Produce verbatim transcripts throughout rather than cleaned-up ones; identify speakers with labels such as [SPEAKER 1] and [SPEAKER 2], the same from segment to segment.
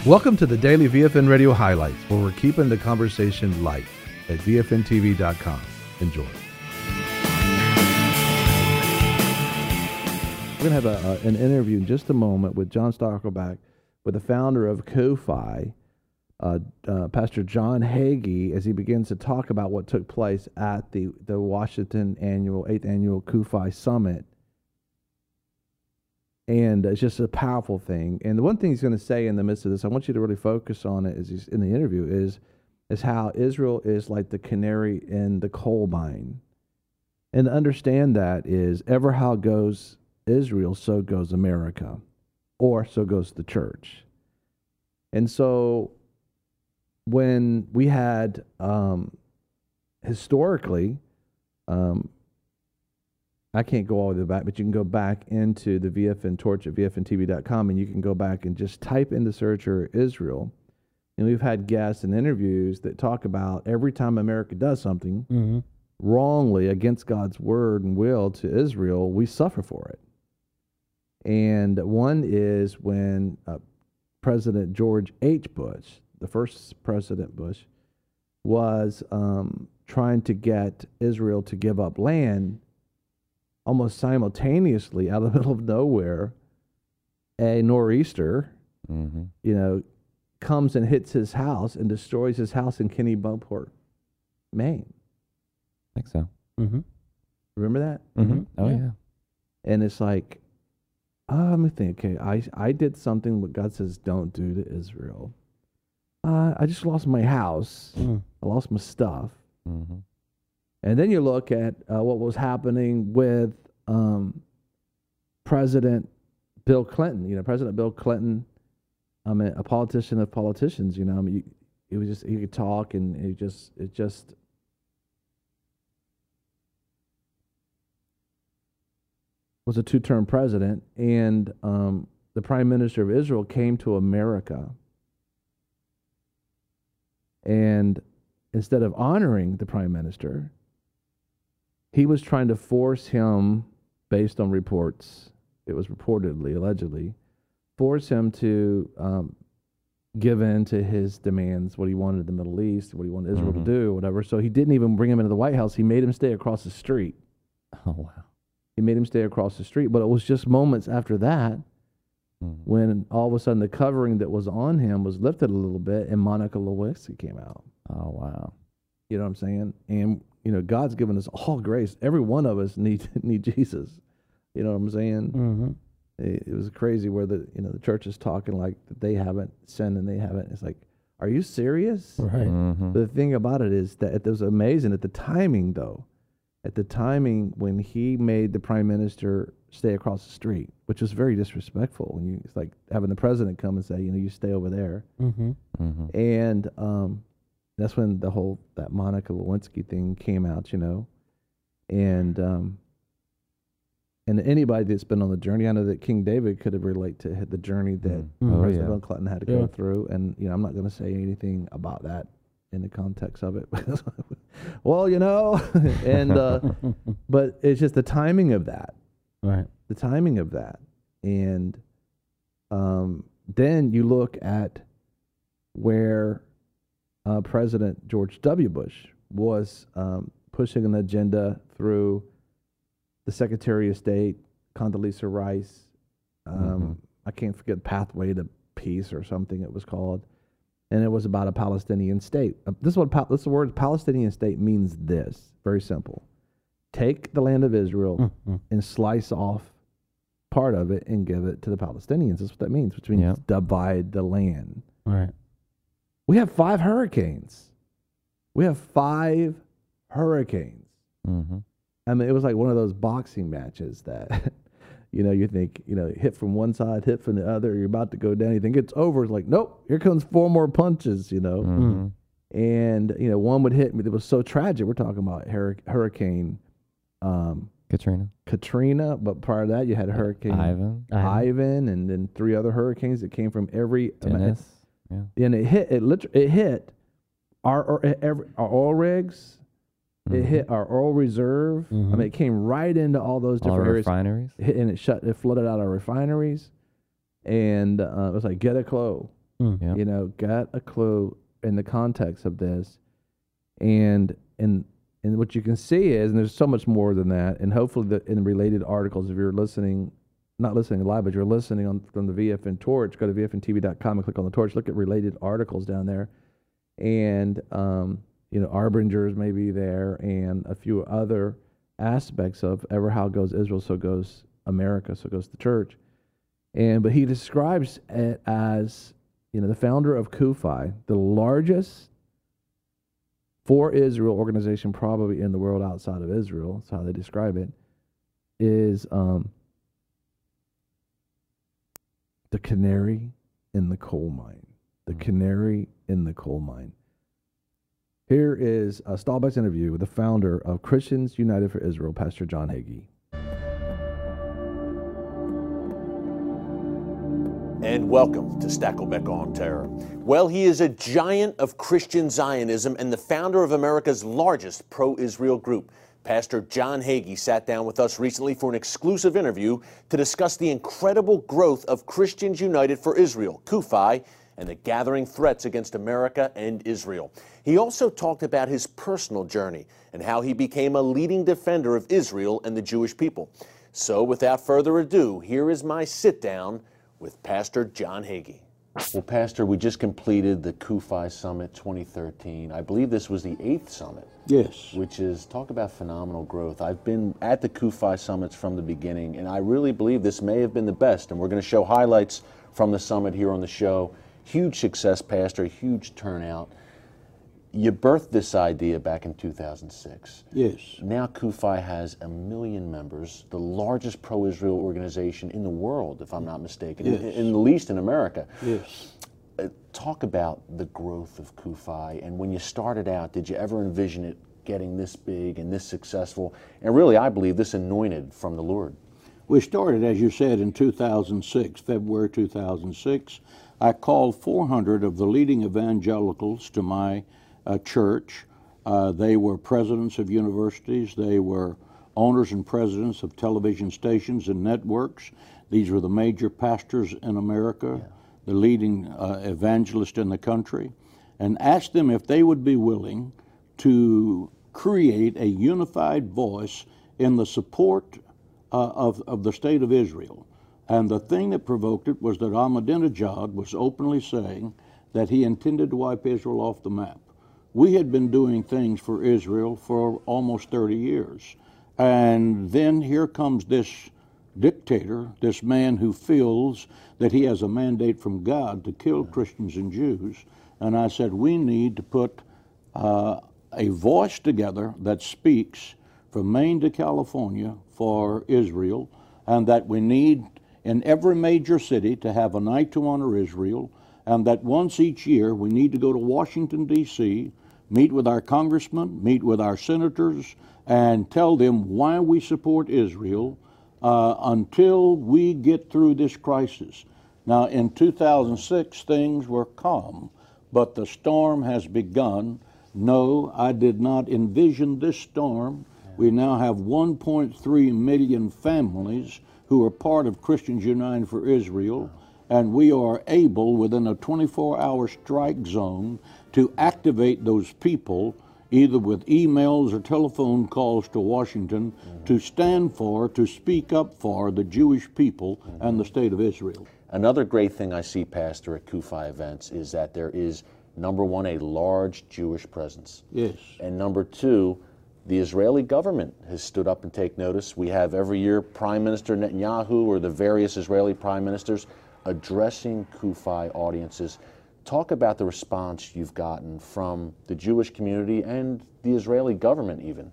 [SPEAKER 1] Welcome to the Daily V F N Radio Highlights, where we're keeping the conversation light at V F N T V dot com. Enjoy. We're going to have a, a, an interview in just a moment with John Stackelbach, with the founder of COFI, uh, uh, Pastor John Hagee, as he begins to talk about what took place at the, the Washington annual, eighth Annual COFI Summit. And it's just a powerful thing. And the one thing he's going to say in the midst of this, I want you to really focus on it as he's in the interview, is, is how Israel is like the canary in the coal mine. And to understand that is, ever how goes Israel, so goes America, or so goes the church. And so when we had, um, historically, um, I can't go all the way back, but you can go back into the V F N Torch at V F N T V dot com, and you can go back and just type in the searcher Israel. And we've had guests and interviews that talk about every time America does something mm-hmm. wrongly against God's word and will to Israel, we suffer for it. And one is when uh, President George H. Bush, the first President Bush, was um, trying to get Israel to give up land. Almost simultaneously, out of the middle of nowhere, a nor'easter, mm-hmm. you know, comes and hits his house and destroys his house in Kennebunkport, Maine.
[SPEAKER 2] I think so.
[SPEAKER 1] Mm-hmm. Remember that?
[SPEAKER 2] Mm-hmm. Oh, yeah. yeah.
[SPEAKER 1] And it's like, oh, let me think, okay, I, I did something what God says don't do to Israel. Uh, I just lost my house. Mm. I lost my stuff. Mm-hmm. And then you look at uh, what was happening with um, President Bill Clinton. You know, President Bill Clinton, I mean, a politician of politicians. You know, I mean, he was just he could talk, and it just it just was a two-term president. And um, the Prime Minister of Israel came to America, and instead of honoring the Prime Minister, he was trying to force him, based on reports, it was reportedly, allegedly, force him to um, give in to his demands, what he wanted in the Middle East, what he wanted Israel mm-hmm. to do, whatever. So he didn't even bring him into the White House. He made him stay across the street.
[SPEAKER 2] Oh, wow.
[SPEAKER 1] He made him stay across the street. But it was just moments after that mm-hmm. when all of a sudden the covering that was on him was lifted a little bit, and Monica Lewinsky came out.
[SPEAKER 2] Oh, wow.
[SPEAKER 1] You know what I'm saying? And you know, God's given us all grace. Every one of us need need Jesus. You know what I'm saying? Mm-hmm. It, it was crazy where the you know the church is talking like that they haven't sinned and they haven't. It's like, are you serious?
[SPEAKER 3] Right.
[SPEAKER 2] Mm-hmm.
[SPEAKER 1] The thing about it is that it was amazing at the timing, though. At the timing when he made the prime minister stay across the street, which was very disrespectful. When you it's like having the president come and say, you know, you stay over there,
[SPEAKER 3] mm-hmm.
[SPEAKER 1] Mm-hmm. and um. That's when the whole, that Monica Lewinsky thing came out, you know. And um, and anybody that's been on the journey, I know that King David could have relate to the journey that
[SPEAKER 2] mm-hmm.
[SPEAKER 1] President
[SPEAKER 2] oh, yeah.
[SPEAKER 1] Bill Clinton had to
[SPEAKER 3] yeah.
[SPEAKER 1] go through. And, you know, I'm not going to say anything about that in the context of it. Well, you know, and, uh, but it's just the timing of that.
[SPEAKER 3] Right.
[SPEAKER 1] The timing of that. And um, then you look at where Uh, President George W. Bush was um, pushing an agenda through the Secretary of State, Condoleezza Rice. Um, mm-hmm. I can't forget Pathway to Peace or something it was called. And it was about a Palestinian state. Uh, this is what this is the word Palestinian state means this. Very simple. Take the land of Israel mm-hmm. and slice off part of it and give it to the Palestinians. That's what that means, which means yep. divide the land.
[SPEAKER 3] Right.
[SPEAKER 1] We have five hurricanes. We have five hurricanes.
[SPEAKER 2] Mm-hmm.
[SPEAKER 1] I mean, it was like one of those boxing matches that, you know, you think, you know, hit from one side, hit from the other, you're about to go down. You think it's over. It's like, nope, here comes four more punches, you know.
[SPEAKER 2] Mm-hmm.
[SPEAKER 1] And, you know, one would hit me. It was so tragic. We're talking about hur- Hurricane um,
[SPEAKER 2] Katrina.
[SPEAKER 1] Katrina, but prior to that, you had Hurricane
[SPEAKER 2] Ivan.
[SPEAKER 1] Ivan, and then three other hurricanes that came from every...
[SPEAKER 2] Dennis. Yeah.
[SPEAKER 1] And it hit it literally it hit our our, every, our oil rigs, mm-hmm. it hit our oil reserve. Mm-hmm. I mean, it came right into all those different
[SPEAKER 2] all
[SPEAKER 1] areas.
[SPEAKER 2] refineries.
[SPEAKER 1] It hit, and it shut it flooded out our refineries, and uh, it was like get a clo.
[SPEAKER 2] Mm, yeah.
[SPEAKER 1] You know, get a clue in the context of this, and and and what you can see is, and there's so much more than that, and hopefully the in related articles, if you're listening, not listening live, but you're listening on from the V F N Torch, go to V F N T V dot com and click on the Torch, look at related articles down there, and um, you know, Arbingers may be there, and a few other aspects of ever how goes Israel, so goes America, so goes the church. And but he describes it as, you know, the founder of CUFI, the largest for Israel organization probably in the world outside of Israel. That's how they describe it. Is um, the canary in the coal mine. The canary in the coal mine. Here is a Stahlbeck's interview with the founder of Christians United for Israel, Pastor John Hagee.
[SPEAKER 3] And welcome to Stakelbeck on Terror. Well, he is a giant of Christian Zionism and the founder of America's largest pro-Israel group. Pastor John Hagee sat down with us recently for an exclusive interview to discuss the incredible growth of Christians United for Israel, CUFI, and the gathering threats against America and Israel. He also talked about his personal journey and how he became a leading defender of Israel and the Jewish people. So without further ado, here is my sit-down with Pastor John Hagee. Well, Pastor, we just completed the CUFI Summit twenty thirteen. I believe this was the eighth summit.
[SPEAKER 4] Yes.
[SPEAKER 3] Which is, talk about phenomenal growth. I've been at the CUFI summits from the beginning, and I really believe this may have been the best, and we're going to show highlights from the summit here on the show. Huge success, Pastor, huge turnout. You birthed this idea back in two thousand six.
[SPEAKER 4] Yes.
[SPEAKER 3] Now CUFI has a million members, the largest pro-Israel organization in the world, if I'm not mistaken,
[SPEAKER 4] Yes.
[SPEAKER 3] in, in the least in America.
[SPEAKER 4] Yes.
[SPEAKER 3] Uh, talk about the growth of CUFI, and when you started out, did you ever envision it getting this big and this successful? And really, I believe this anointed from the Lord.
[SPEAKER 4] We started, as you said, in two thousand six, February two thousand six. I called four hundred of the leading evangelicals to my uh, church. Uh, they were presidents of universities. They were owners and presidents of television stations and networks. These were the major pastors in America, yeah. the leading uh, evangelists in the country, and asked them if they would be willing to create a unified voice in the support uh, of, of the state of Israel. And the thing that provoked it was that Ahmadinejad was openly saying that he intended to wipe Israel off the map. We had been doing things for Israel for almost thirty years. And then here comes this dictator, this man who feels that he has a mandate from God to kill Christians and Jews. And I said, we need to put uh, a voice together that speaks from Maine to California for Israel, and that we need in every major city to have a night to honor Israel, and that once each year we need to go to Washington, D C, meet with our congressmen, meet with our senators, and tell them why we support Israel uh, until we get through this crisis. Now, in two thousand six, things were calm, but the storm has begun. No, I did not envision this storm. We now have one point three million families who are part of Christians United for Israel, and we are able, within a twenty-four hour strike zone, to activate those people, either with emails or telephone calls to Washington, mm-hmm. to stand for, to speak up for the Jewish people mm-hmm. and the state of Israel.
[SPEAKER 3] Another great thing I see, Pastor, at CUFI events is that there is, number one, a large Jewish presence.
[SPEAKER 4] Yes.
[SPEAKER 3] And number two, the Israeli government has stood up and taken notice. We have every year Prime Minister Netanyahu or the various Israeli prime ministers addressing CUFI audiences. Talk about the response you've gotten from the Jewish community and the Israeli government even.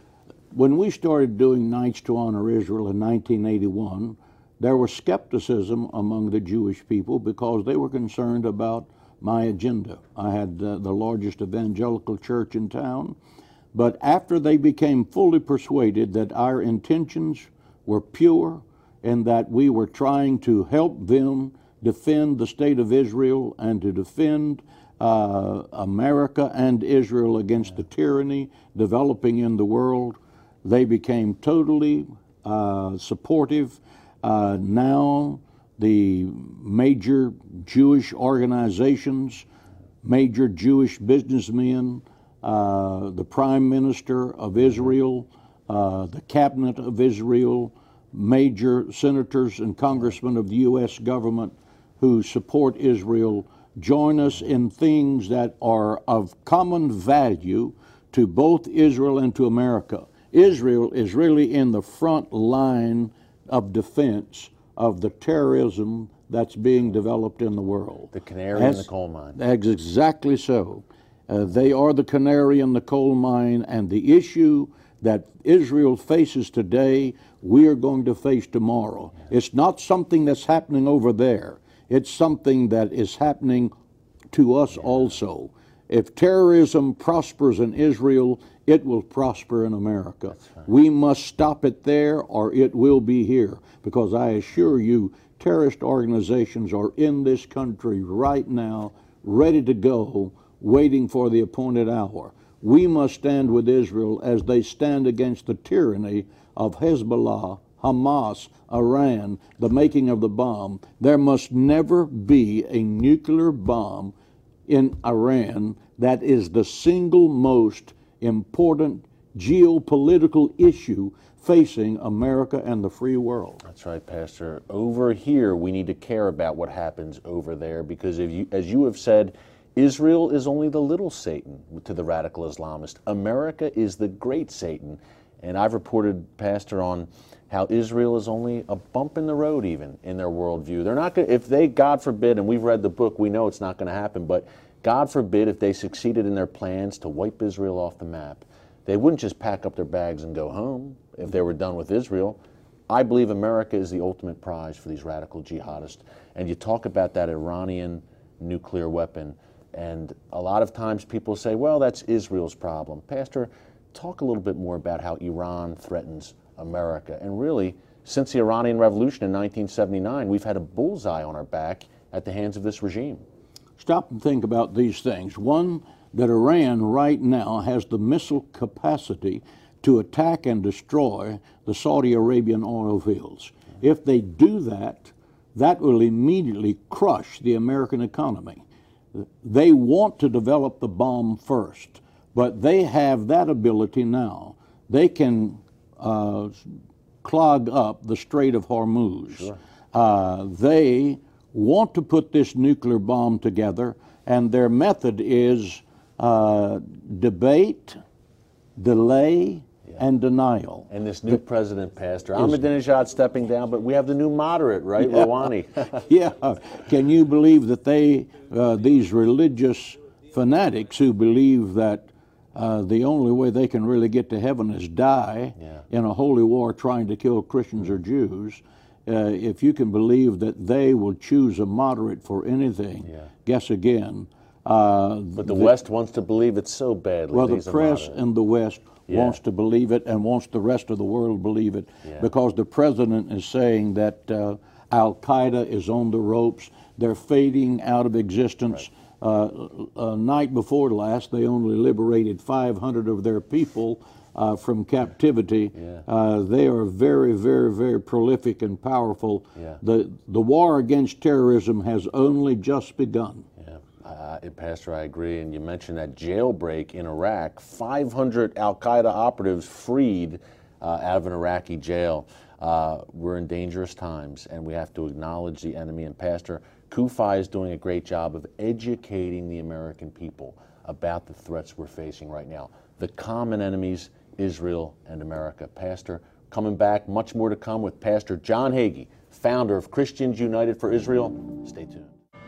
[SPEAKER 4] When we started doing Nights to Honor Israel in nineteen eighty-one, there was skepticism among the Jewish people because they were concerned about my agenda. I had uh, the largest evangelical church in town. But after they became fully persuaded that our intentions were pure and that we were trying to help them defend the state of Israel and to defend uh, America and Israel against the tyranny developing in the world, they became totally uh, supportive. Uh, now the major Jewish organizations, major Jewish businessmen, uh, the Prime Minister of Israel, uh, the Cabinet of Israel, major senators and congressmen of the U S government who support Israel, join us in things that are of common value to both Israel and to America. Israel is really in the front line of defense of the terrorism that's being developed in the world.
[SPEAKER 3] The canary
[SPEAKER 4] As,
[SPEAKER 3] in the coal mine.
[SPEAKER 4] That's exactly so. Uh, they are the canary in the coal mine, and the issue that Israel faces today, we are going to face tomorrow. It's not something that's happening over there. It's something that is happening to us also. If terrorism prospers in Israel, it will prosper in America. Right. We must stop it there or it will be here, because I assure you, terrorist organizations are in this country right now, ready to go, waiting for the appointed hour. We must stand with Israel as they stand against the tyranny of Hezbollah, Hamas, Iran, the making of the bomb. There must never be a nuclear bomb in Iran. That is the single most important geopolitical issue facing America and the free world.
[SPEAKER 3] That's right, Pastor. Over here, we need to care about what happens over there, because if you, as you have said, Israel is only the little Satan to the radical Islamist. America is the great Satan. And I've reported, Pastor, on how Israel is only a bump in the road even in their worldview. They're not going to, if they, God forbid, and we've read the book, we know it's not going to happen, but God forbid if they succeeded in their plans to wipe Israel off the map, they wouldn't just pack up their bags and go home if they were done with Israel. I believe America is the ultimate prize for these radical jihadists. And you talk about that Iranian nuclear weapon, and a lot of times people say, well, that's Israel's problem. Pastor, talk a little bit more about how Iran threatens America. And really, since the Iranian Revolution in nineteen seventy-nine, we've had a bullseye on our back at the hands of this regime.
[SPEAKER 4] Stop and think about these things. One, that Iran right now has the missile capacity to attack and destroy the Saudi Arabian oil fields. If they do that, that will immediately crush the American economy. They want to develop the bomb first, but they have that ability now. They can uh, clog up the Strait of Hormuz. Sure. Uh, they want to put this nuclear bomb together, and their method is uh, debate, delay, yeah. and denial.
[SPEAKER 3] And this new the, president, Pastor, Ahmadinejad stepping down, but we have the new moderate, right, yeah. Rouhani.
[SPEAKER 4] Yeah. Can you believe that they, uh, these religious fanatics who believe that uh, the only way they can really get to heaven is die yeah. in a holy war trying to kill Christians or Jews, uh, if you can believe that they will choose a moderate for anything, yeah. guess again. Uh,
[SPEAKER 3] but the, the West wants to believe it so badly.
[SPEAKER 4] Well, the press in the West yeah. wants to believe it and wants the rest of the world to believe it yeah. because the president is saying that uh, Al-Qaeda is on the ropes. They're fading out of existence. Right. Uh, uh, night before last, they only liberated five hundred of their people uh, from captivity. Yeah. Uh, they are very, very, very prolific and powerful. Yeah. The, the war against terrorism has only just begun.
[SPEAKER 3] Uh, Pastor, I agree. And you mentioned that jailbreak in Iraq. five hundred Al-Qaeda operatives freed uh, out of an Iraqi jail. Uh, we're in dangerous times, and we have to acknowledge the enemy. And Pastor, CUFI is doing a great job of educating the American people about the threats we're facing right now. The common enemies, Israel and America. Pastor, coming back, much more to come with Pastor John Hagee, founder of Christians United for Israel. Stay tuned.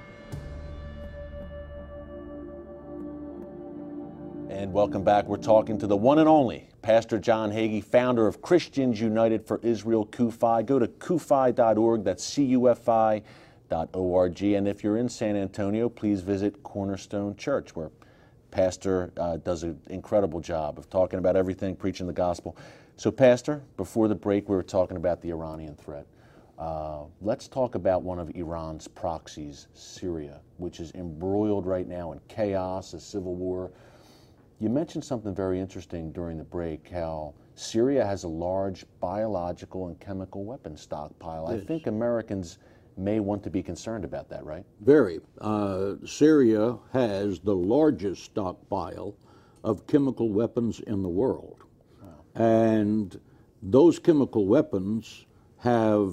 [SPEAKER 3] And welcome back. We're talking to the one and only Pastor John Hagee, founder of Christians United for Israel, CUFI. Go to cufi dot org, that's C U F I dot O R G. And if you're in San Antonio, please visit Cornerstone Church, where Pastor uh, does an incredible job of talking about everything, preaching the gospel. So, Pastor, before the break, we were talking about the Iranian threat. Uh, let's talk about one of Iran's proxies, Syria, which is embroiled right now in chaos, a civil war. You mentioned something very interesting during the break, how Syria has a large biological and chemical weapon stockpile. Yes. I think Americans may want to be concerned about that, right?
[SPEAKER 4] Very. Uh, Syria has the largest stockpile of chemical weapons in the world. Wow. And those chemical weapons have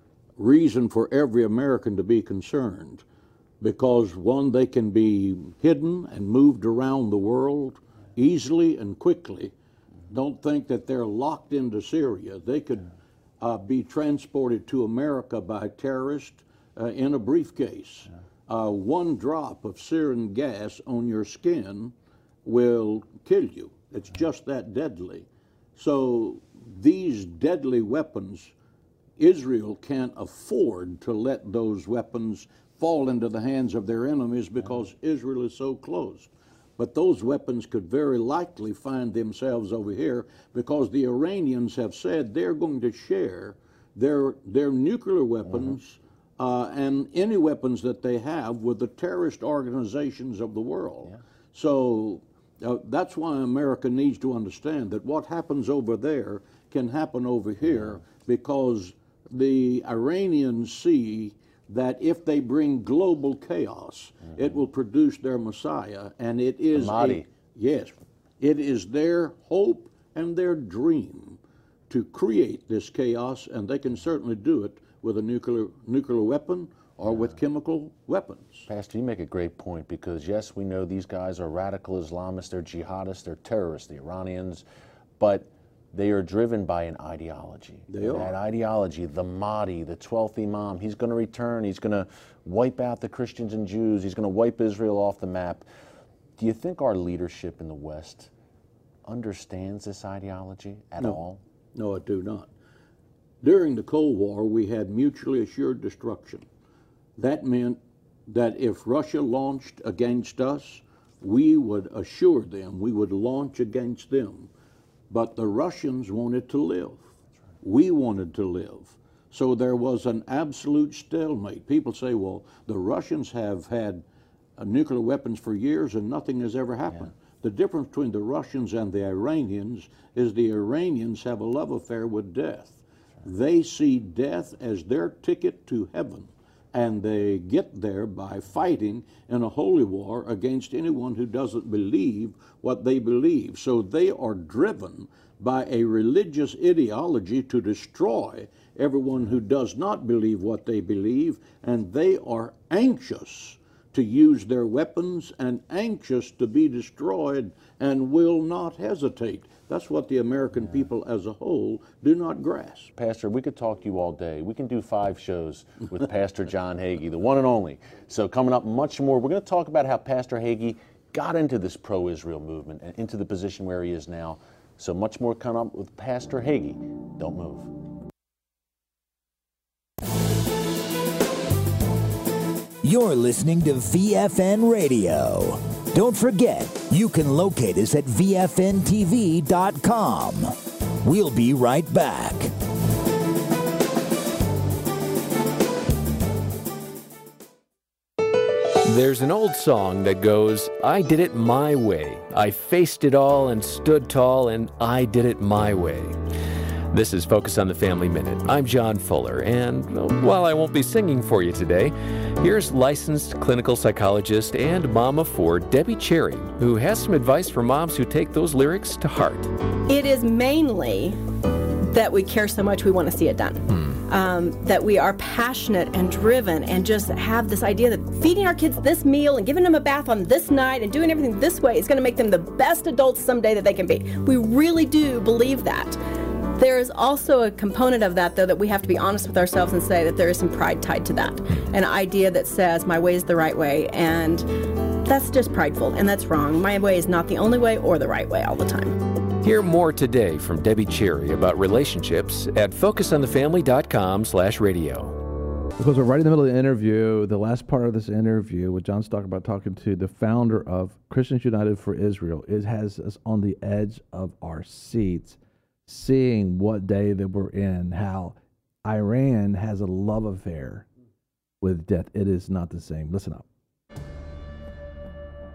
[SPEAKER 4] reason for every American to be concerned because, one, they can be hidden and moved around the world easily and quickly. Don't think that they're locked into Syria. They could uh, be transported to America by terrorists uh, in a briefcase. Uh, one drop of sarin gas on your skin will kill you. It's just that deadly. So these deadly weapons, Israel can't afford to let those weapons fall into the hands of their enemies because Israel is so close. But those weapons could very likely find themselves over here because the Iranians have said they're going to share their, their nuclear weapons mm-hmm. uh, and any weapons that they have with the terrorist organizations of the world. Yeah. So uh, that's why America needs to understand that what happens over there can happen over here yeah. because the Iranians see that if they bring global chaos, mm-hmm. it will produce their Messiah, and it is a, yes, it is their hope and their dream to create this chaos, and they can certainly do it with a nuclear nuclear weapon or yeah. with chemical weapons.
[SPEAKER 3] Pastor, you make a great point because yes, we know these guys are radical Islamists, they're jihadists, they're terrorists, the Iranians, but they are driven by an ideology.
[SPEAKER 4] They
[SPEAKER 3] and
[SPEAKER 4] are.
[SPEAKER 3] That ideology, the Mahdi, the twelfth Imam, he's going to return, he's going to wipe out the Christians and Jews, he's going to wipe Israel off the map. Do you think our leadership in the West understands this ideology at
[SPEAKER 4] no.
[SPEAKER 3] all?
[SPEAKER 4] No, I do not. During the Cold War, we had mutually assured destruction. That meant that if Russia launched against us, we would assure them, we would launch against them. But the Russians wanted to live. We wanted to live. So there was an absolute stalemate. People say, well, the Russians have had uh, nuclear weapons for years and nothing has ever happened. Yeah. The difference between the Russians and the Iranians is the Iranians have a love affair with death. They see death as their ticket to heaven, and they get there by fighting in a holy war against anyone who doesn't believe what they believe. So they are driven by a religious ideology to destroy everyone who does not believe what they believe, and they are anxious to use their weapons and anxious to be destroyed and will not hesitate. That's what the American yeah. people as a whole do not grasp.
[SPEAKER 3] Pastor, we could talk to you all day. We can do five shows with Pastor John Hagee, the one and only. So coming up much more, we're going to talk about how Pastor Hagee got into this pro-Israel movement and into the position where he is now. So much more coming up with Pastor Hagee. Don't move.
[SPEAKER 5] You're listening to V F N Radio. Don't forget, you can locate us at V F N T V dot com. We'll be right back.
[SPEAKER 6] There's an old song that goes, I did it my way. I faced it all and stood tall, and I did it my way. This is Focus on the Family Minute. I'm John Fuller, and well, while I won't be singing for you today, here's licensed clinical psychologist and mom of four, Debbie Cherry, who has some advice for moms who take those lyrics to heart.
[SPEAKER 7] It is mainly that we care so much we want to see it done. Hmm. Um, that we are passionate and driven and just have this idea that feeding our kids this meal and giving them a bath on this night and doing everything this way is going to make them the best adults someday that they can be. We really do believe that. There is also a component of that, though, that we have to be honest with ourselves and say that there is some pride tied to that. An idea that says, my way is the right way, and that's just prideful, and that's wrong. My way is not the only way or the right way all the time.
[SPEAKER 6] Hear more today from Debbie Cherry about relationships at focus on the family dot com slash radio.
[SPEAKER 1] Because we're right in the middle of the interview, the last part of this interview with John Stock about talking to the founder of Christians United for Israel, it has us on the edge of our seats, seeing what day that we're in, how Iran has a love affair with death. It is not the same. Listen up.
[SPEAKER 3] And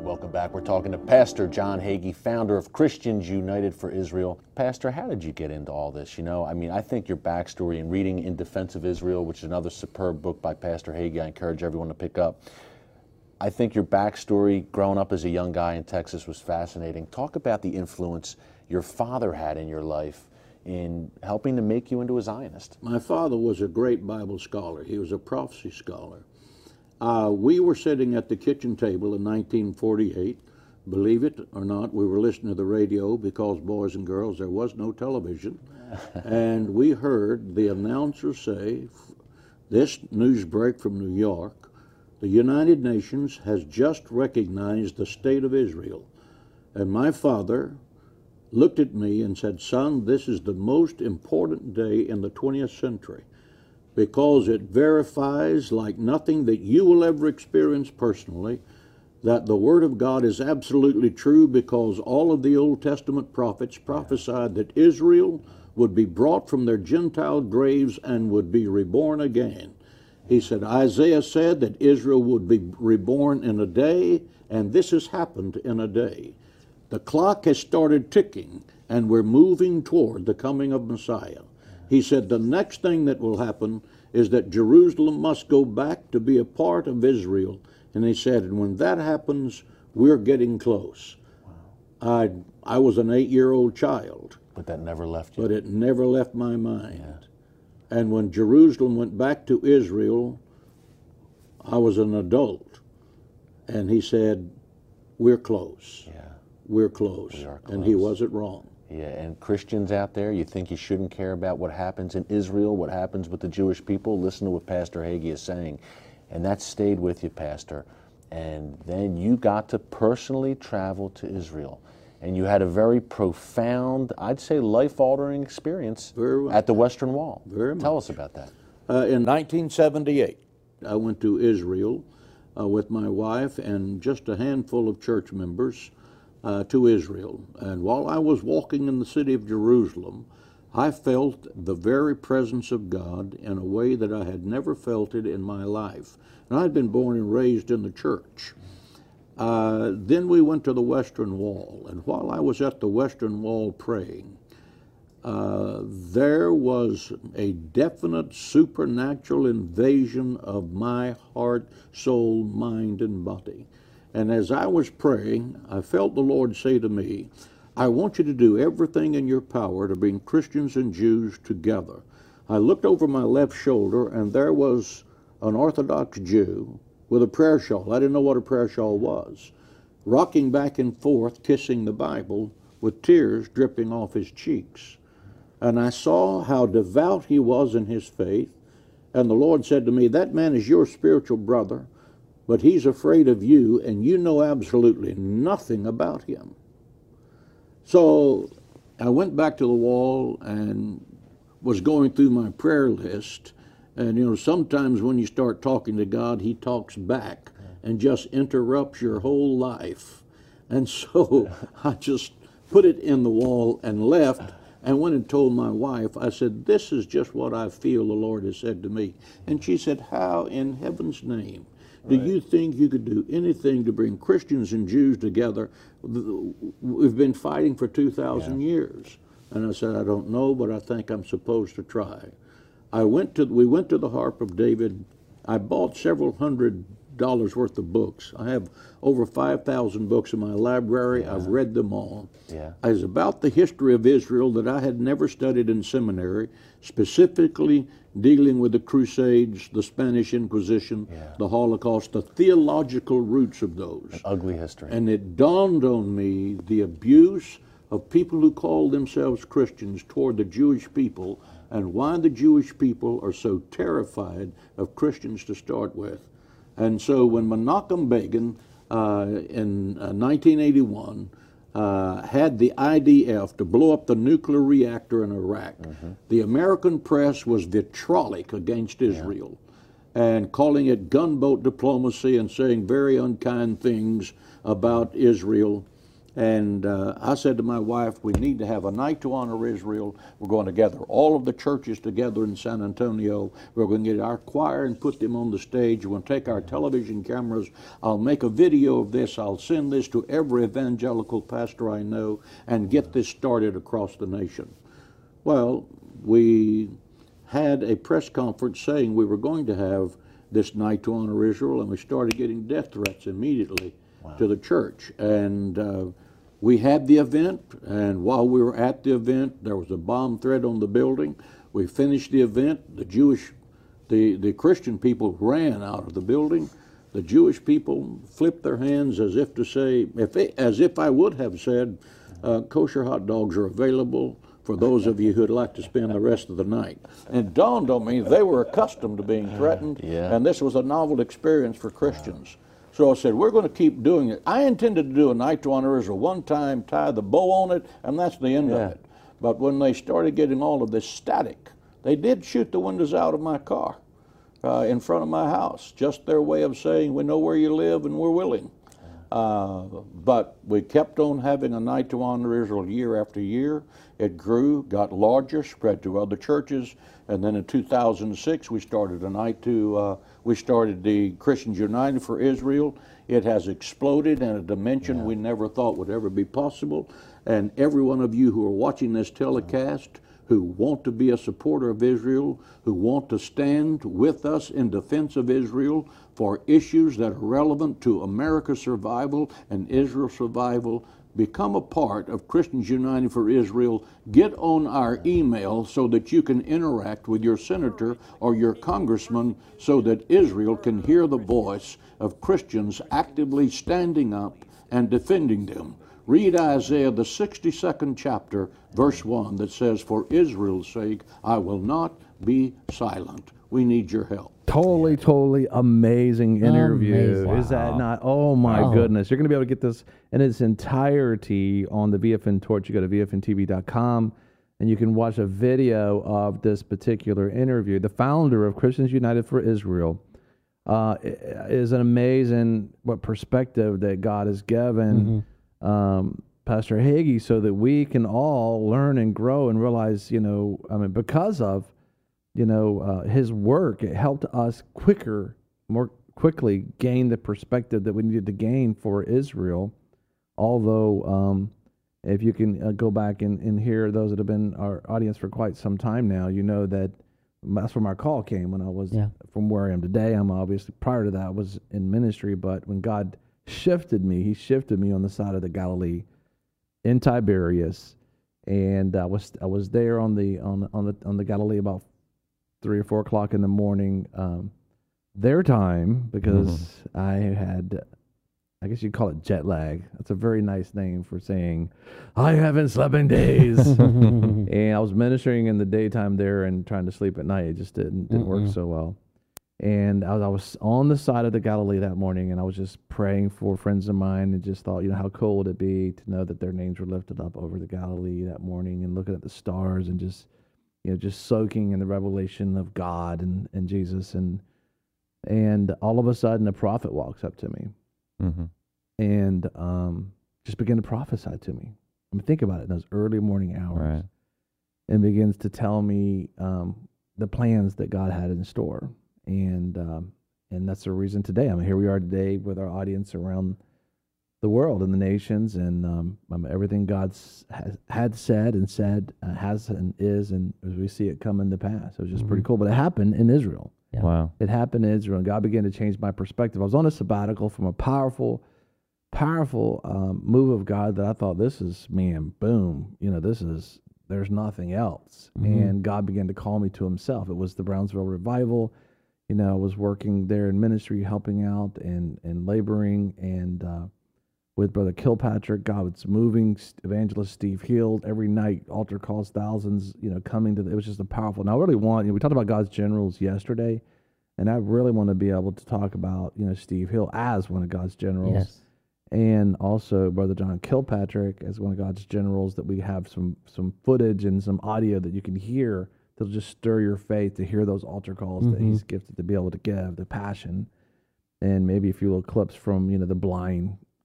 [SPEAKER 3] Welcome back. We're talking to Pastor John Hagee, founder of Christians United for Israel. Pastor, how did you get into all this? You know, I mean, I think your backstory in reading In Defense of Israel, which is another superb book by Pastor Hagee, I encourage everyone to pick up. I think your backstory growing up as a young guy in Texas was fascinating. Talk about the influence your father had in your life in helping to make you into a Zionist.
[SPEAKER 4] My father was a great Bible scholar. He was a prophecy scholar. Uh, we were sitting at the kitchen table in nineteen forty-eight. Believe it or not, we were listening to the radio because, boys and girls, there was no television. And we heard the announcer say, this news break from New York, the United Nations has just recognized the state of Israel. And my father looked at me and said, son, this is the most important day in the twentieth century, because it verifies, like nothing that you will ever experience personally, that the Word of God is absolutely true, because all of the Old Testament prophets prophesied that Israel would be brought from their Gentile graves and would be reborn again. He said, Isaiah said that Israel would be reborn in a day, and this has happened in a day. The clock has started ticking, and we're moving toward the coming of Messiah. He said the next thing that will happen is that Jerusalem must go back to be a part of Israel. And he said, and when that happens, we're getting close. Wow. I I was an eight-year-old child.
[SPEAKER 3] But that never left you.
[SPEAKER 4] But it never left my mind. Yeah. And when Jerusalem went back to Israel, I was an adult. And he said, we're close. Yeah. We're close. We are close. And he wasn't wrong.
[SPEAKER 3] Yeah, and Christians out there, you think you shouldn't care about what happens in Israel, what happens with the Jewish people? Listen to what Pastor Hagee is saying. And that stayed with you, Pastor. And then you got to personally travel to Israel. And you had a very profound, I'd say life-altering experience
[SPEAKER 4] very
[SPEAKER 3] at the Western Wall.
[SPEAKER 4] Very
[SPEAKER 3] Tell
[SPEAKER 4] much.
[SPEAKER 3] us about that.
[SPEAKER 4] Uh, in nineteen seventy-eight, I went to Israel uh, with my wife and just a handful of church members. Uh, to Israel. And while I was walking in the city of Jerusalem, I felt the very presence of God in a way that I had never felt it in my life. And I'd been born and raised in the church. Uh, then we went to the Western Wall, and while I was at the Western Wall praying, uh, there was a definite supernatural invasion of my heart, soul, mind, and body. And as I was praying, I felt the Lord say to me, I want you to do everything in your power to bring Christians and Jews together. I looked over my left shoulder, and there was an Orthodox Jew with a prayer shawl. I didn't know what a prayer shawl was, rocking back and forth, kissing the Bible, with tears dripping off his cheeks. And I saw how devout he was in his faith, and the Lord said to me, that man is your spiritual brother, but he's afraid of you, and you know absolutely nothing about him. So I went back to the wall and was going through my prayer list. And, you know, sometimes when you start talking to God, he talks back and just interrupts your whole life. And so I just put it in the wall and left and went and told my wife. I said, this is just what I feel the Lord has said to me. And she said, how in heaven's name do you think you could do anything to bring Christians and Jews together? We've been fighting for two thousand yeah. years. And I said, I don't know, but I think I'm supposed to try. I went to, we went to the Harp of David. I bought several hundred dollars worth of books. I have over five thousand books in my library. Yeah. I've read them all. Yeah. It was about the history of Israel that I had never studied in seminary, specifically dealing with the Crusades, the Spanish Inquisition, yeah. the Holocaust, the theological roots of those.
[SPEAKER 3] An ugly history.
[SPEAKER 4] And it dawned on me the abuse of people who call themselves Christians toward the Jewish people, and why the Jewish people are so terrified of Christians to start with. And so when Menachem Begin uh, in uh, nineteen eighty-one uh, had the I D F to blow up the nuclear reactor in Iraq, mm-hmm. the American press was vitriolic against Israel, yeah. and calling it gunboat diplomacy and saying very unkind things about Israel. And uh, I said to my wife, we need to have a night to honor Israel. We're going to gather all of the churches together in San Antonio. We're going to get our choir and put them on the stage. We're going to take our television cameras. I'll make a video of this. I'll send this to every evangelical pastor I know and get this started across the nation. Well, we had a press conference saying we were going to have this night to honor Israel, and we started getting death threats immediately wow. to the church. And uh, we had the event, and while we were at the event, there was a bomb threat on the building. We finished the event. The Jewish, the, the Christian people ran out of the building. The Jewish people flipped their hands as if to say, if it, as if I would have said, uh, kosher hot dogs are available for those of you who'd like to spend the rest of the night. And it dawned on me they were accustomed to being threatened, yeah. and this was a novel experience for Christians. So I said, we're going to keep doing it. I intended to do a night to honor Israel one time, tie the bow on it, and that's the end yeah. of it. But when they started getting all of this static, they did shoot the windows out of my car uh, in front of my house. Just their way of saying, we know where you live and we're willing. Uh, but we kept on having a night to honor Israel year after year. It grew, got larger, spread to other churches, and then in two thousand six we started a night to, uh, we started the Christians United for Israel. It has exploded in a dimension yeah. we never thought would ever be possible. And every one of you who are watching this telecast, who want to be a supporter of Israel, who want to stand with us in defense of Israel for issues that are relevant to America's survival and Israel's survival, become a part of Christians United for Israel. Get on our email so that you can interact with your senator or your congressman so that Israel can hear the voice of Christians actively standing up and defending them. Read Isaiah, the sixty-second chapter, verse one, that says, for Israel's sake, I will not be silent. We need your help.
[SPEAKER 1] Totally, totally amazing interview.
[SPEAKER 2] Amazing.
[SPEAKER 1] Is that not? Oh, my
[SPEAKER 2] wow.
[SPEAKER 1] goodness. You're going to be able to get this in its entirety on the V F N Torch. You go to V F N T V dot com, and you can watch a video of this particular interview. The founder of Christians United for Israel uh, is an amazing what perspective that God has given mm-hmm. um, Pastor Hagee so that we can all learn and grow and realize, you know, I mean, because of you know, uh, his work, it helped us quicker, more quickly gain the perspective that we needed to gain for Israel. Although, um, if you can uh, go back and, and hear those that have been our audience for quite some time now, you know that that's where my call came when I was yeah. from where I am today. I'm obviously, prior to that, I was in ministry, but when God shifted me, he shifted me on the side of the Galilee in Tiberias. And I was I was there on the on on the on the Galilee about three or four o'clock in the morning, um, their time, because mm-hmm. I had, I guess you'd call it jet lag. That's a very nice name for saying, I haven't slept in days. And I was ministering in the daytime there and trying to sleep at night. It just didn't, didn't mm-hmm. work so well. And I was, I was on the side of the Galilee that morning, and I was just praying for friends of mine and just thought, you know, how cool would it be to know that their names were lifted up over the Galilee that morning and looking at the stars and just, you know, just soaking in the revelation of God and, and Jesus. And and all of a sudden, a prophet walks up to me mm-hmm. and um, just began to prophesy to me. I mean, think about it, in those early morning hours. Right. And begins to tell me um, the plans that God had in store. And um, and that's the reason today. I mean, here we are today with our audience around the world and the nations, and um, um, everything God's has, had said and said uh, has and is, and as we see it coming to pass. It was just mm-hmm. pretty cool. But it happened in Israel.
[SPEAKER 2] Yeah. Wow.
[SPEAKER 1] It happened in Israel, and God began to change my perspective. I was on a sabbatical from a powerful, powerful um, move of God that I thought, this is, man, boom, you know, this is, there's nothing else. Mm-hmm. And God began to call me to himself. It was the Brownsville Revival. You know, I was working there in ministry, helping out and, and laboring, and uh, with Brother Kilpatrick, God was moving. Evangelist Steve Heald, every night, altar calls, thousands, you know, coming to, the, it was just a powerful, and I really want, you know, we talked about God's generals yesterday, and I really want to be able to talk about, you know, Steve Heald as one of God's generals, yes. and also Brother John Kilpatrick as one of God's generals, that we have some, some footage and some audio that you can hear that'll just stir your faith to hear those altar calls mm-hmm. that he's gifted to be able to give, the passion, and maybe a few little clips from, you know, the blind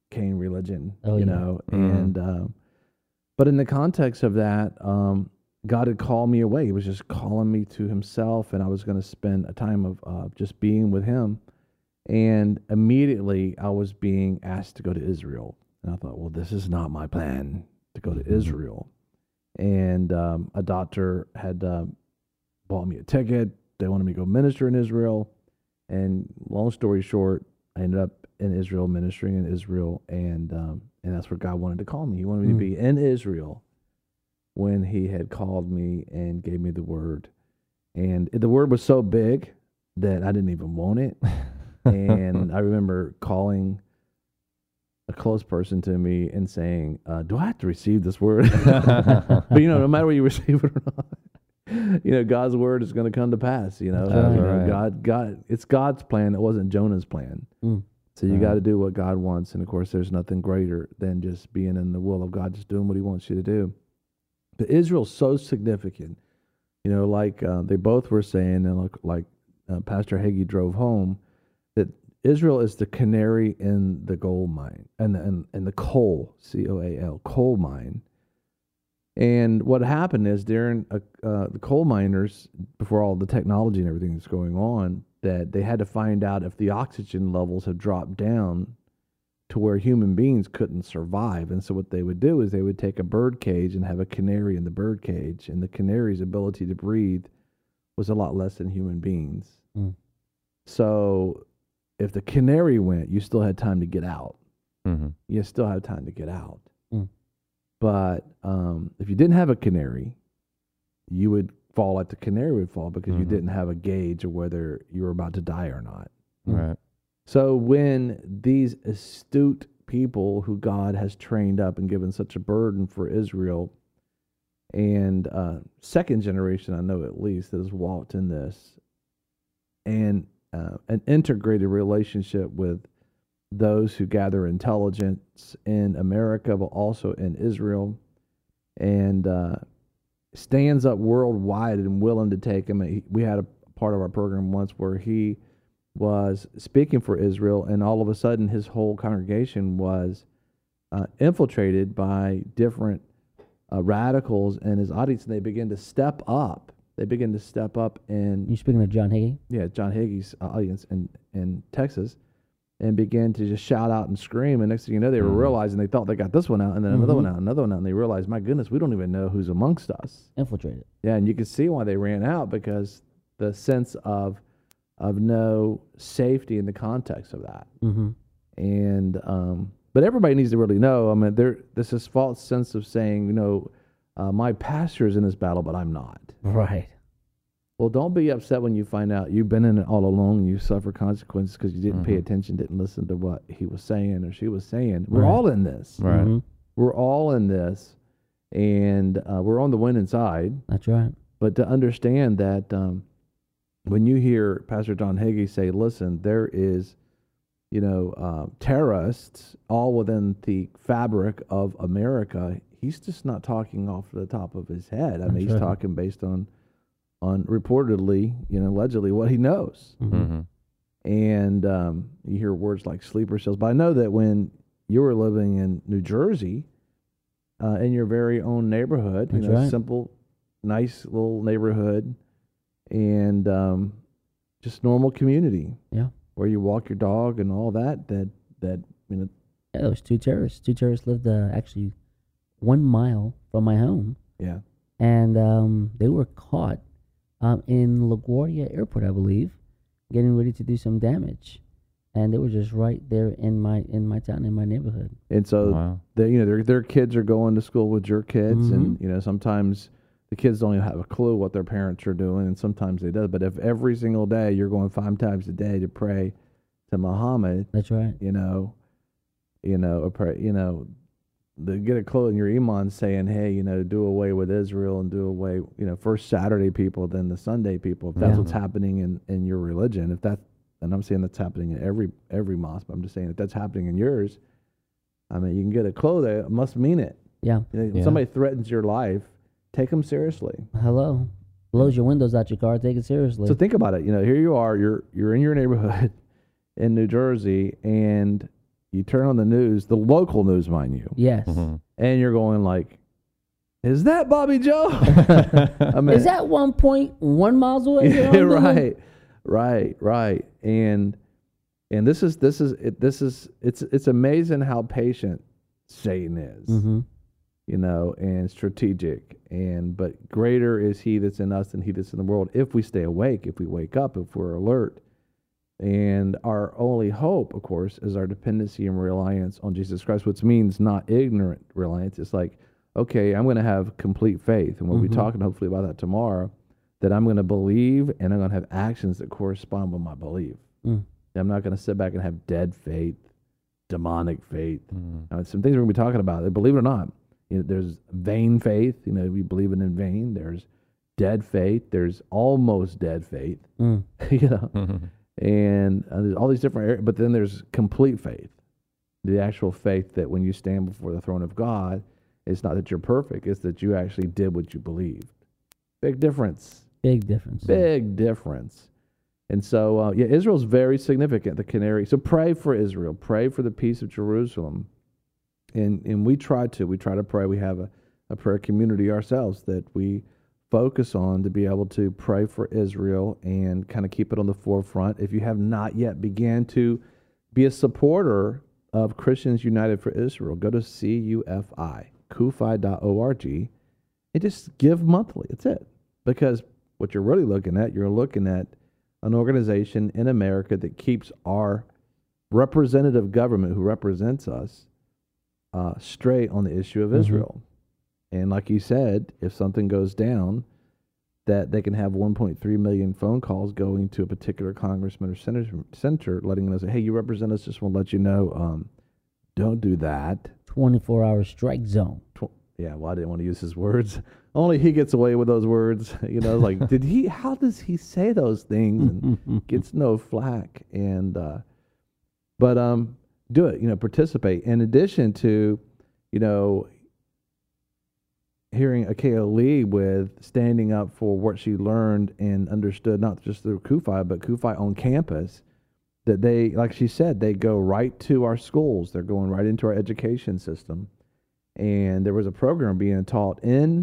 [SPEAKER 1] Cain religion,
[SPEAKER 8] Oh,
[SPEAKER 1] you
[SPEAKER 8] yeah.
[SPEAKER 1] know.
[SPEAKER 2] Mhm.
[SPEAKER 1] And um, but in the context of that, um, God had called me away. He was just calling me to Himself, and I was going to spend a time of uh, just being with Him. And immediately, I was being asked to go to Israel, and I thought, well, this is not my plan to go to Israel. And um, a doctor had uh, bought me a ticket. They wanted me to go minister in Israel. And long story short, I ended up in Israel, ministering in Israel, and um, and that's where God wanted to call me. He wanted me
[SPEAKER 8] Mm.
[SPEAKER 1] to be in Israel when He had called me and gave me the word. And the word was so big that I didn't even want it. And I remember calling a close person to me and saying, uh, do I have to receive this word? But, you know, no matter whether you receive it or not, you know, God's word is going to come to pass. You know,
[SPEAKER 8] That's
[SPEAKER 1] You
[SPEAKER 2] right.
[SPEAKER 1] know,
[SPEAKER 2] Right.
[SPEAKER 1] God, God, it's God's plan. It wasn't Jonah's plan.
[SPEAKER 8] Mm.
[SPEAKER 1] So you
[SPEAKER 2] Right.
[SPEAKER 1] got to do what God wants. And of course, there's nothing greater than just being in the will of God, just doing what He wants you to do. But Israel's so significant. You know, like uh, they both were saying, and like, like uh, Pastor Hagee drove home, that Israel is the canary in the gold mine, and the, and, and the coal, C O A L, coal mine. And what happened is during uh, uh, the coal miners, before all the technology and everything that's going on, that they had to find out if the oxygen levels had dropped down to where human beings couldn't survive. And so what they would do is they would take a bird cage and have a canary in the bird cage, and the canary's ability to breathe was a lot less than human beings.
[SPEAKER 8] Mm.
[SPEAKER 1] So if the canary went, you still had time to get out.
[SPEAKER 2] Mm-hmm.
[SPEAKER 1] You still had time to get out.
[SPEAKER 8] Mm.
[SPEAKER 1] But um, if you didn't have a canary, you would fall like the canary would fall because you
[SPEAKER 2] Mhm.
[SPEAKER 1] didn't have a gauge of whether you were about to die or not.
[SPEAKER 2] Right.
[SPEAKER 1] So when these astute people who God has trained up and given such a burden for Israel, and uh, second generation, I know at least, that has walked in this, and uh, an integrated relationship with those who gather intelligence in America, but also in Israel, and uh, stands up worldwide and willing to take him. He- We had a part of our program once where he was speaking for Israel, and all of a sudden his whole congregation was uh, infiltrated by different uh, radicals in his audience, and they began to step up. They began to step up and
[SPEAKER 8] You speaking of John Hagee?
[SPEAKER 1] yeah, John Hagee's audience in, in Texas, and began to just shout out and scream. And next thing you know, they were
[SPEAKER 2] Mhm.
[SPEAKER 1] realizing they thought they got this one out, and then another
[SPEAKER 8] Mhm.
[SPEAKER 1] one out, another one out, and they realized, my goodness, we don't even know who's amongst us.
[SPEAKER 8] Infiltrated.
[SPEAKER 1] Yeah, and you can see why they ran out, because the sense of of no safety in the context of that.
[SPEAKER 8] Mm-hmm.
[SPEAKER 1] And um, but everybody needs to really know. I mean, there there's this false sense of saying, you know, uh, my pastor is in this battle, but I'm not.
[SPEAKER 8] Right.
[SPEAKER 1] Well, don't be upset when you find out you've been in it all along and you suffer consequences because you didn't pay
[SPEAKER 2] Mhm.
[SPEAKER 1] attention, didn't listen to what he was saying or she was saying. We're
[SPEAKER 8] Right.
[SPEAKER 1] all in this.
[SPEAKER 2] Right.
[SPEAKER 8] Mhm.
[SPEAKER 1] We're all in this, and uh, we're on the winning side.
[SPEAKER 8] That's right.
[SPEAKER 1] But to understand that um, when you hear Pastor John Hagee say, listen, there is, you know, uh, terrorists all within the fabric of America, he's just not talking off the top of his head. I mean,
[SPEAKER 8] That's
[SPEAKER 1] he's
[SPEAKER 8] right.
[SPEAKER 1] talking based on, on reportedly, you know, allegedly what he knows.
[SPEAKER 8] Mhm.
[SPEAKER 2] Mm-hmm.
[SPEAKER 1] And um, you hear words like sleeper cells. But I know that when you were living in New Jersey, uh, in your very own neighborhood, you
[SPEAKER 8] That's
[SPEAKER 1] know,
[SPEAKER 8] right.
[SPEAKER 1] simple, nice little neighborhood, and um, just normal community.
[SPEAKER 8] Yeah.
[SPEAKER 1] Where you walk your dog and all that. That that you know.
[SPEAKER 8] Yeah, there was two terrorists. Two terrorists lived uh, actually one mile from my home,
[SPEAKER 1] Yeah.
[SPEAKER 8] and um, they were caught um, in LaGuardia Airport, I believe, getting ready to do some damage, and they were just right there in my in my town, in my neighborhood.
[SPEAKER 1] And so
[SPEAKER 2] Wow.
[SPEAKER 1] they, you know, their their kids are going to school with your kids, and
[SPEAKER 8] Mhm.
[SPEAKER 1] you know, sometimes the kids don't even have a clue what their parents are doing, and sometimes they do. But if every single day you're going five times a day to pray to Muhammad,
[SPEAKER 8] That's right.
[SPEAKER 1] you know, you know, or pray, you know, to get a clue in your iman saying, hey, you know, do away with Israel and do away, you know, first Saturday people, then the Sunday people. If that's
[SPEAKER 8] Yeah.
[SPEAKER 1] what's happening in, in your religion, if that, and I'm saying that's happening in every every mosque, but I'm just saying if that's happening in yours, I mean, you can get a clue there. It must mean it.
[SPEAKER 8] Yeah.
[SPEAKER 1] You know, if
[SPEAKER 2] Yeah.
[SPEAKER 1] somebody threatens your life, take them seriously.
[SPEAKER 8] Hello. Blows your windows out your car. Take it seriously.
[SPEAKER 1] So think about it. You know, here you are. You're you're in your neighborhood in New Jersey, and you turn on the news, the local news, mind you,
[SPEAKER 8] Yes.
[SPEAKER 2] Mm-hmm.
[SPEAKER 1] and you're going like, "Is that Bobby Joe?" I mean,
[SPEAKER 8] Is that one point one miles away?
[SPEAKER 1] yeah, right, right, right, and and this is this is it, this is it's it's amazing how patient Satan is,
[SPEAKER 8] Mm-hmm.
[SPEAKER 1] you know, and strategic, and but greater is He that's in us than he that's in the world. If we stay awake, if we wake up, if we're alert. And our only hope, of course, is our dependency and reliance on Jesus Christ, which means not ignorant reliance. It's like, okay, I'm going to have complete faith, and we'll
[SPEAKER 8] Mhm.
[SPEAKER 1] be talking hopefully about that tomorrow, that I'm going to believe and I'm going to have actions that correspond with my belief.
[SPEAKER 8] Mm.
[SPEAKER 1] I'm not going to sit back and have dead faith, demonic faith.
[SPEAKER 2] Mm.
[SPEAKER 1] Now, some things we're going to be talking about, believe it or not, you know, there's vain faith, you know, we believe in in vain. There's dead faith. There's almost dead faith,
[SPEAKER 8] Mm.
[SPEAKER 1] you know.
[SPEAKER 2] Mm-hmm.
[SPEAKER 1] And uh, there's all these different areas, but then there's complete faith, the actual faith that when you stand before the throne of God, it's not that you're perfect, it's that you actually did what you believed. Big difference.
[SPEAKER 8] Big difference.
[SPEAKER 1] Big difference. And so, uh, yeah, Israel's very significant, the canary. So pray for Israel. Pray for the peace of Jerusalem. And and we try to. We try to pray. We have a, a prayer community ourselves that we focus on to be able to pray for Israel and kind of keep it on the forefront. If you have not yet began to be a supporter of Christians United for Israel, go to C U F I, cufi dot org, and just give monthly. That's it. Because what you're really looking at, you're looking at an organization in America that keeps our representative government who represents us uh, straight on the issue of
[SPEAKER 8] Mhm.
[SPEAKER 1] Israel. And like you said, if something goes down, that they can have one point three million phone calls going to a particular congressman or senator, senator letting them know, hey, you represent us, just want to let you know, um, don't do that.
[SPEAKER 8] twenty-four hour strike zone.
[SPEAKER 1] Tw- yeah, well, I didn't want to use his words. Only he gets away with those words. You know, like, did he, how does he say those things and gets no flack? And, uh, but um, do it, you know, participate. In addition to, you know, hearing Akeo Lee with standing up for what she learned and understood, not just through CUFI, but CUFI on campus, that they, like she said, they go right to our schools. They're going right into our education system. And there was a program being taught in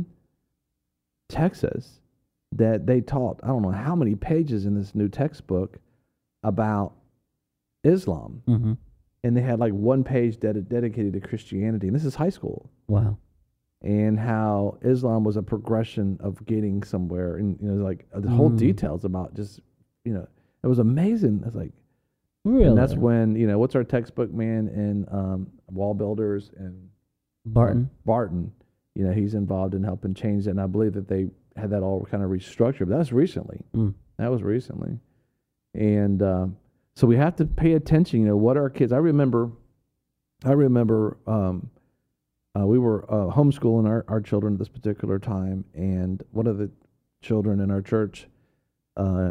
[SPEAKER 1] Texas that they taught, I don't know how many pages in this new textbook about Islam.
[SPEAKER 8] Mm-hmm.
[SPEAKER 1] And they had like one page ded- dedicated to Christianity. And this is high school.
[SPEAKER 8] Wow.
[SPEAKER 1] And how Islam was a progression of getting somewhere, and you know, like uh, the whole
[SPEAKER 8] Mm.
[SPEAKER 1] details about just, you know, it was amazing. It's like,
[SPEAKER 8] Really?
[SPEAKER 1] and that's when, you know, what's our textbook man in um, Wall Builders and
[SPEAKER 8] Barton.
[SPEAKER 1] um, Barton, you know, he's involved in helping change that, and I believe that they had that all kind of restructured. But that was recently.
[SPEAKER 8] Mm.
[SPEAKER 1] That was recently, and um, so we have to pay attention. You know, what our kids. I remember, I remember. Um, Uh, we were uh, homeschooling our, our children at this particular time, and one of the children in our church uh,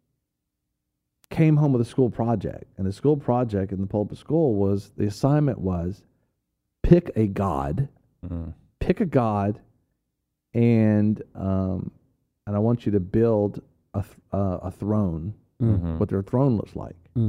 [SPEAKER 1] came home with a school project. And the school project in the pulpit school was, the assignment was, pick a god,
[SPEAKER 2] Mm.
[SPEAKER 1] pick a god, and um, and I want you to build a, th- uh, a throne,
[SPEAKER 8] Mm.
[SPEAKER 2] Mhm.
[SPEAKER 1] what their throne looks like.
[SPEAKER 8] Mm.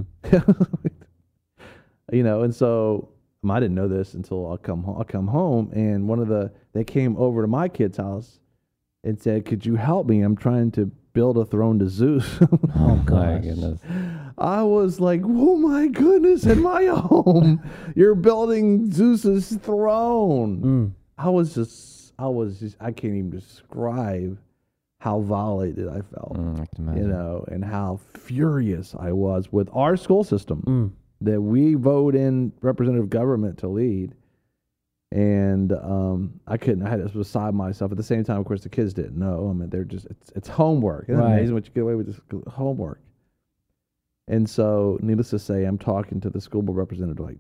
[SPEAKER 1] You know, and so I didn't know this until I come home. I come home, and one of the they came over to my kid's house and said, "Could you help me? I'm trying to build a throne to Zeus."
[SPEAKER 8] Oh,
[SPEAKER 2] My
[SPEAKER 8] gosh.
[SPEAKER 2] goodness.
[SPEAKER 1] I was like, "Oh my goodness!" In my home, you're building Zeus's throne.
[SPEAKER 8] Mm.
[SPEAKER 1] I was just, I was just, I can't even describe how violated I felt,
[SPEAKER 2] Mm, I can imagine.
[SPEAKER 1] you know, and how furious I was with our school system.
[SPEAKER 8] Mm.
[SPEAKER 1] That we vote in representative government to lead, and um, I couldn't. I had to beside myself. At the same time, of course, the kids didn't know. I mean, they're just it's it's homework. Isn't it
[SPEAKER 8] Right.
[SPEAKER 1] amazing what you get away with this homework? And so, needless to say, I'm talking to the school board representative like,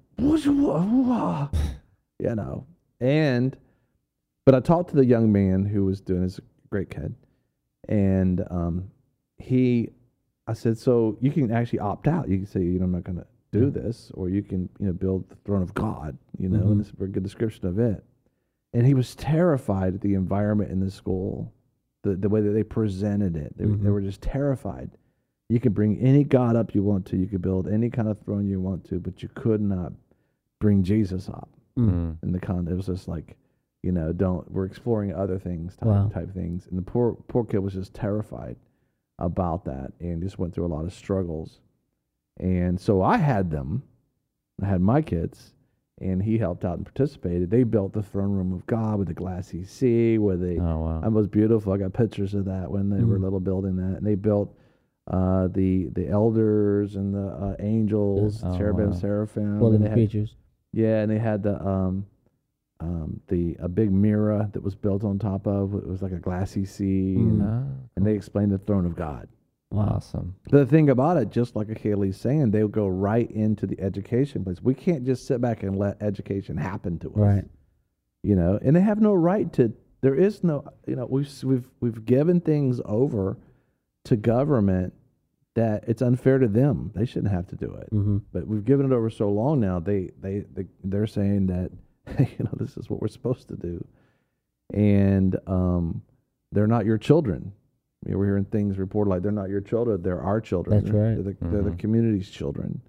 [SPEAKER 1] you know, and but I talked to the young man who was doing his great kid, and um, he, I said, so you can actually opt out. You can say, you know, I'm not going to do this, or you can, you know, build the throne of God, you know,
[SPEAKER 8] Mhm.
[SPEAKER 1] and this is a very good description of it. And he was terrified at the environment in the school, the the way that they presented it. They, they
[SPEAKER 8] Mhm.
[SPEAKER 1] were just terrified. You could bring any God up you want to, you could build any kind of throne you want to, but you could not bring Jesus up.
[SPEAKER 2] Mm.
[SPEAKER 1] In the con, it was just like, you know, don't, we're exploring other things type,
[SPEAKER 8] Wow.
[SPEAKER 1] type things. And the poor poor kid was just terrified about that and just went through a lot of struggles. And so I had them, I had my kids, and he helped out and participated. They built the throne room of God with the glassy sea, where they,
[SPEAKER 2] Oh, wow.
[SPEAKER 1] it was beautiful. I got pictures of that when they were
[SPEAKER 8] Mhm.
[SPEAKER 1] little building that. And they built uh, the the elders and the uh, angels,
[SPEAKER 2] Oh,
[SPEAKER 1] cherubim,
[SPEAKER 2] wow.
[SPEAKER 1] seraphim.
[SPEAKER 8] Well,
[SPEAKER 1] and
[SPEAKER 8] living
[SPEAKER 1] they had-
[SPEAKER 8] creatures.
[SPEAKER 1] yeah, and they had the um, um, the a big mirror that was built on top of. It was like a glassy sea, and,
[SPEAKER 2] Ah,
[SPEAKER 1] and they explained the throne of God.
[SPEAKER 8] Wow.
[SPEAKER 2] awesome.
[SPEAKER 1] The thing about it, just like Kaylee's saying, they'll go right into the education place. We can't just sit back and let education happen to us,
[SPEAKER 8] Right.
[SPEAKER 1] you know. And they have no right to. There is no, you know, we've we've we've given things over to government that it's unfair to them. They shouldn't have to do it.
[SPEAKER 8] Mm-hmm.
[SPEAKER 1] But we've given it over so long now. They they, they they're saying that you know this is what we're supposed to do, and um, they're not your children. I mean, we're hearing things reported like they're not your children; they're our children.
[SPEAKER 8] That's right.
[SPEAKER 1] They're the, they're the
[SPEAKER 2] Mhm.
[SPEAKER 1] community's children,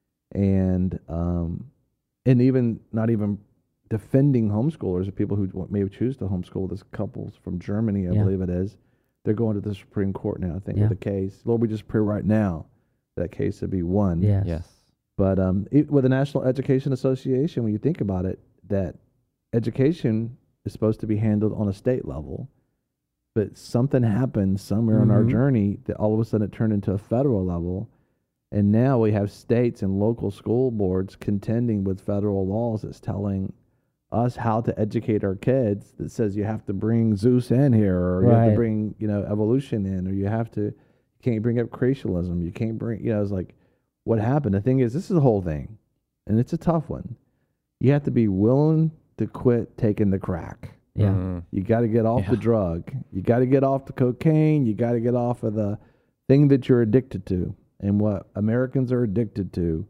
[SPEAKER 1] and um, and even not even defending homeschoolers or people who wa- may choose to homeschool. This couples from Germany, I
[SPEAKER 8] Yeah.
[SPEAKER 1] believe it is. They're going to the Supreme Court now. I think
[SPEAKER 8] Yeah.
[SPEAKER 1] with the case. Lord, we just pray right now that case to be won.
[SPEAKER 8] Yes.
[SPEAKER 2] Yes.
[SPEAKER 1] But um, it, with the National Education Association, when you think about it, that education is supposed to be handled on a state level, but something happened somewhere on our
[SPEAKER 8] Mhm.
[SPEAKER 1] journey that all of a sudden it turned into a federal level, and now we have states and local school boards contending with federal laws that's telling us how to educate our kids. That says you have to bring Zeus in here, or you have to
[SPEAKER 8] Right.
[SPEAKER 1] bring you know evolution in, or you have to you can't bring up creationism. You can't bring you know it's like. What happened? The thing is, this is the whole thing, and it's a tough one. You have to be willing to quit taking the crack.
[SPEAKER 8] Yeah.
[SPEAKER 2] Mhm.
[SPEAKER 1] You got to get off the
[SPEAKER 2] Yeah.
[SPEAKER 1] drug. You got to get off the cocaine. You got to get off of the thing that you're addicted to. And what Americans are addicted to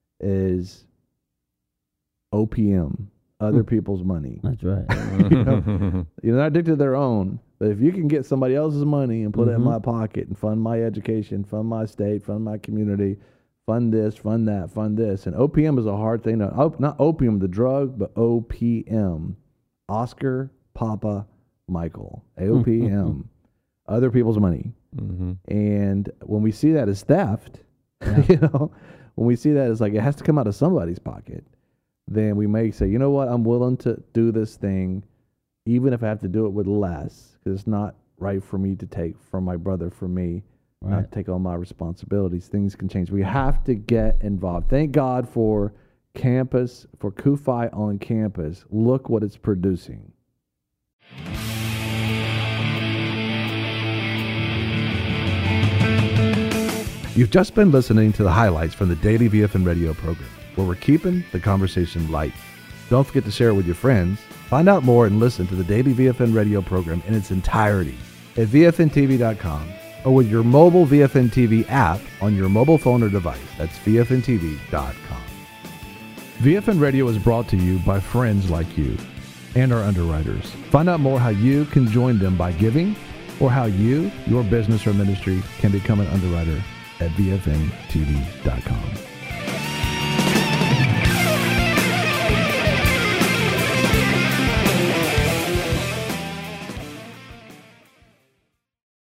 [SPEAKER 1] is O P M, other
[SPEAKER 8] Hmm.
[SPEAKER 1] people's money.
[SPEAKER 8] That's right.
[SPEAKER 1] You know? You're not addicted to their own, but if you can get somebody else's money and put it in
[SPEAKER 8] Mhm.
[SPEAKER 1] my pocket and fund my education, fund my state, fund my community, fund this, fund that, fund this. And O P M is a hard thing. To, op, not opium, the drug, but O P M. Oscar, Papa, Michael. O P M. Other people's money.
[SPEAKER 2] Mhm.
[SPEAKER 1] And when we see that as theft,
[SPEAKER 8] Yeah.
[SPEAKER 1] you know, when we see that as like it has to come out of somebody's pocket, then we may say, you know what, I'm willing to do this thing, even if I have to do it with less, because it's not right for me to take from my brother, for me,
[SPEAKER 8] Right.
[SPEAKER 1] not take on my responsibilities. Things can change. We have to get involved. Thank God for campus, for Kufi on campus. Look what it's producing. You've just been listening to the highlights from the Daily V F N Radio program, where we're keeping the conversation light. Don't forget to share it with your friends. Find out more and listen to the Daily V F N Radio program in its entirety at V F N T V dot com or with your mobile V F N T V app on your mobile phone or device. That's V F N T V dot com. V F N Radio is brought to you by friends like you and our underwriters. Find out more how you can join them by giving, or how you, your business or ministry, can become an underwriter at V F N T V dot com.